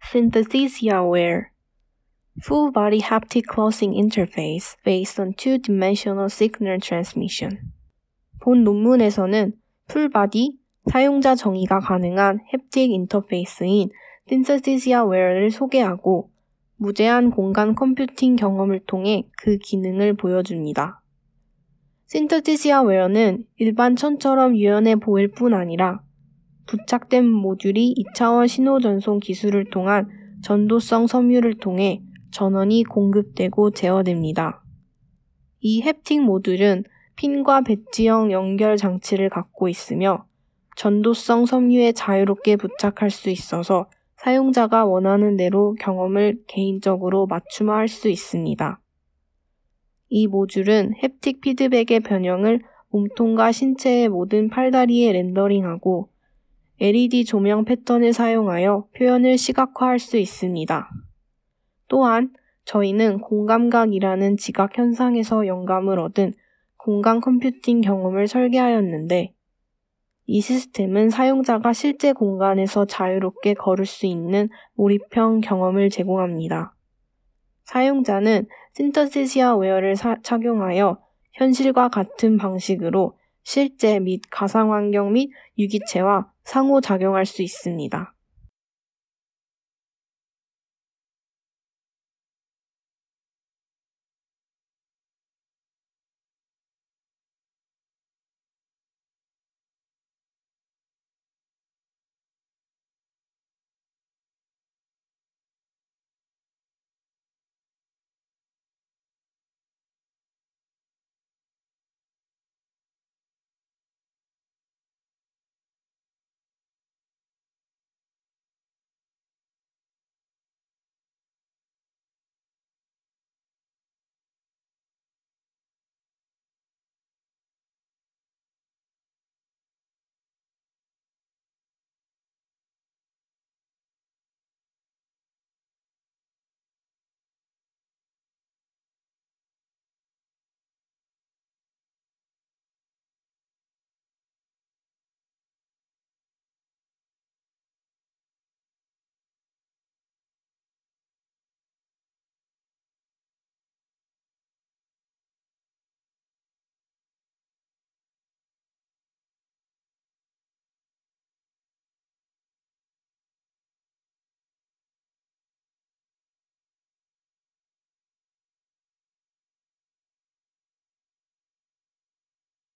Synesthesia Wear. Full body haptic clothing interface based on two-dimensional signal transmission. 본 논문에서는 풀바디, 사용자 정의가 가능한 햅틱 인터페이스인 Synesthesia Wear를 소개하고 무제한 공간 컴퓨팅 경험을 통해 그 기능을 보여줍니다. Synesthesia Wear는 일반 천처럼 유연해 보일 뿐 아니라 부착된 모듈이 2차원 신호전송 기술을 통한 전도성 섬유를 통해 전원이 공급되고 제어됩니다. 이 햅틱 모듈은 핀과 배지형 연결 장치를 갖고 있으며 전도성 섬유에 자유롭게 부착할 수 있어서 사용자가 원하는 대로 경험을 개인적으로 맞춤화할 수 있습니다. 이 모듈은 햅틱 피드백의 변형을 몸통과 신체의 모든 팔다리에 렌더링하고 LED 조명 패턴을 사용하여 표현을 시각화할 수 있습니다. 또한 저희는 공감각이라는 지각 현상에서 영감을 얻은 공간 컴퓨팅 경험을 설계하였는데 이 시스템은 사용자가 실제 공간에서 자유롭게 걸을 수 있는 몰입형 경험을 제공합니다. 사용자는 Synesthesia Wear를 착용하여 현실과 같은 방식으로 실제 및 가상환경 및 유기체와 상호작용할 수 있습니다.